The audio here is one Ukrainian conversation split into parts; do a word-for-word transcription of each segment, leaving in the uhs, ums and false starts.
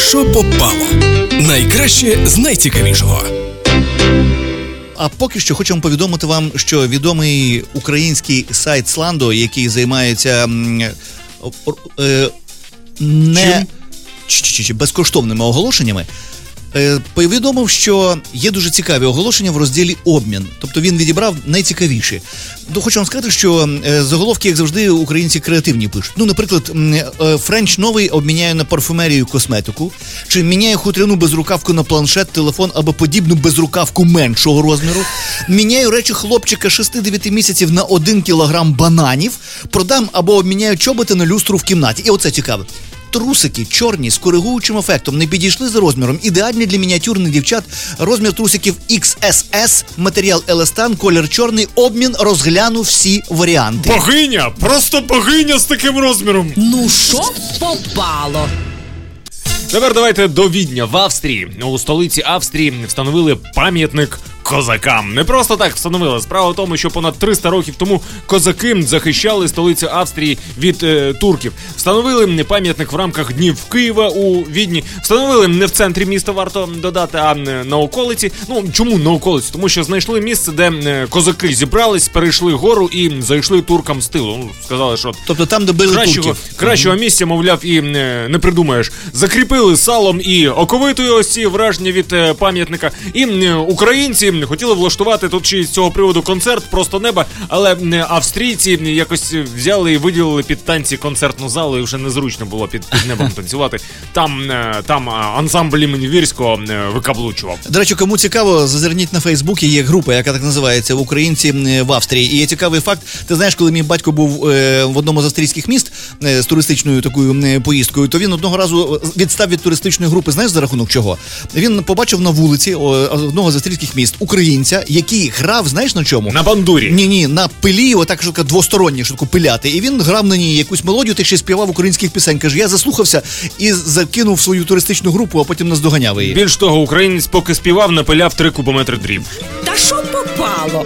що попало? Найкраще з найцікавішого. А поки що хочемо повідомити вам, що відомий український сайт Сландо, який займається м, е, не чи, чи, чи, безкоштовними оголошеннями, е, повідомив, що є дуже цікаві оголошення в розділі «Обмін». Тобто він відібрав найцікавіші. Ну, хочу вам сказати, що е, заголовки, як завжди, українці креативні пишуть. Ну, наприклад, е, Френч новий обміняє на парфумерію косметику, чи міняє хутряну безрукавку на планшет, телефон або подібну безрукавку меншого розміру, міняю речі хлопчика шести-дев'яти місяців на один кілограм бананів, продам або обміняю чоботи на люстру в кімнаті. І оце цікаве. Трусики чорні з коригуючим ефектом не підійшли за розміром. Ідеальні для мініатюрних дівчат. Розмір трусиків ікс ес ес, матеріал еластан, колір чорний, обмін, розгляну всі варіанти. Богиня! Просто богиня з таким розміром! Ну що попало? Тепер давайте до Відня. В Австрії, у столиці Австрії, встановили пам'ятник козакам. Не просто так встановили. Справа в тому, що понад триста років тому козаки захищали столицю Австрії від е, турків. Встановили пам'ятник в рамках Днів Києва у Відні. Встановили не в центрі міста, варто додати, а на околиці. Ну, чому на околиці? Тому що знайшли місце, де е, козаки зібрались, перейшли гору і зайшли туркам з тилу. Ну, сказали, що... Тобто там, де били кращого, турків. Кращого mm-hmm. місця, мовляв, і е, не придумаєш. Закріпили салом і оковитою ось ці враження від е, пам'ятника. І е, українці хотіли влаштувати тут ще з цього приводу концерт «Просто неба», але австрійці якось взяли і виділили під танці концертну залу, і вже незручно було під, під небом танцювати. Там, там ансамбль імені Вірського викаблучував. До речі, кому цікаво, зазирніть на Фейсбуці, є група, яка так називається «Українці в Австрії». І є цікавий факт, ти знаєш, коли мій батько був в одному з австрійських міст з туристичною такою поїздкою, то він одного разу відстав від туристичної групи, знаєш, за рахунок чого? Він побачив на вулиці одного з австрійських міст українця, який грав, знаєш на чому? На бандурі. Ні-ні, на пилі, отак, що двосторонні, що таку пиляти. І він грав на ній якусь мелодію, та ще співав українських пісень. Каже, я заслухався і закинув свою туристичну групу, а потім наздоганяв її. Більш того, українець поки співав, напиляв три кубометри дрів. Та що попало?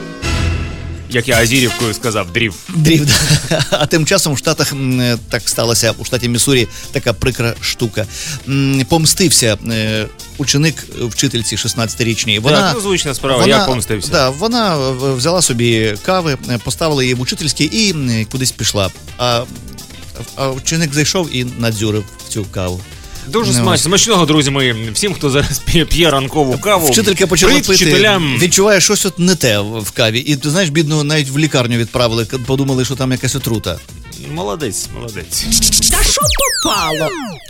Як я Азірівкою сказав, дрів. Дрів, да. А тим часом в Штатах м, так сталося, у штаті Міссурі така прикра штука. М, помстився е, ученик вчительці шістнадцятирічній. Вона, так, ну, звична справа, вона, як помстився. Да, вона взяла собі кави, поставила її в учительській і м, кудись пішла. А, а ученик зайшов і надзюрив цю каву. Дуже смачно. Смачного, друзі мої. Всім, хто зараз п'є, п'є ранкову каву. Вчителька почала Привіт, пити, вчителям. Відчуває щось от не те в каві. І, ти знаєш, бідну навіть в лікарню відправили, подумали, що там якась отрута. Молодець, молодець. Та що попало?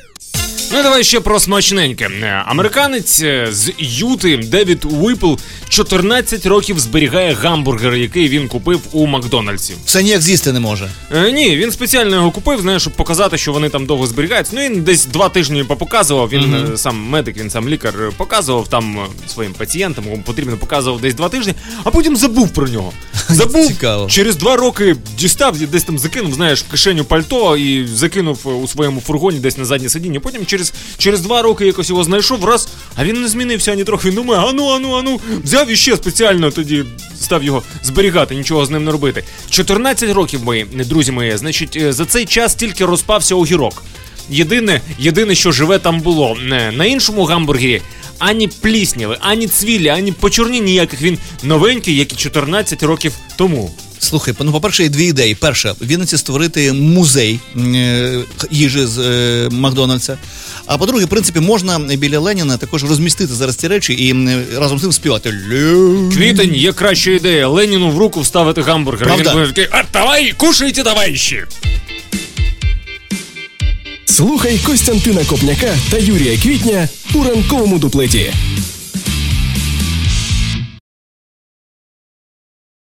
Ну і давай ще про смачненьке. Американець з Юти Девід Уіпл чотирнадцять років зберігає гамбургер, який він купив у Макдональдсі. Все ніяк з'їсти не може. Е, ні, він спеціально його купив, знаєш, щоб показати, що вони там довго зберігаються. Ну, він десь два тижні попоказував, він mm-hmm. сам медик, він сам лікар, показував там своїм пацієнтам, кому потрібно, показував десь два тижні, а потім забув про нього. Забув, Цікаво. Через два роки дістав, десь там закинув, знаєш, в кишеню пальто і закинув у своєму фургоні десь на заднє сидіння. Потім через, через два роки якось його знайшов, раз, а він не змінився ані трохи. Він думає, ану, ану, ану, взяв і ще спеціально тоді став його зберігати, нічого з ним не робити. чотирнадцять років, мої, друзі мої, значить, за цей час тільки розпався огірок. Єдине, єдине, що живе там було. На іншому гамбургері ані плісняви, ані цвілі, ані почорнінь ніяких. Він новенький, як і чотирнадцять років тому. Слухай, ну, по-перше, є дві ідеї. Перша, в Вінниці створити музей е, їжі з е, Макдональдса. А по-друге, в принципі, можна біля Леніна також розмістити зараз ці речі і е, разом з тим співати. Квітень, є краща ідея. Леніну в руку вставити гамбургер. Правда? Він буде такий, а давай, кушайте, товариші! Слухай Костянтина Копняка та Юрія Квітня у ранковому дуплеті.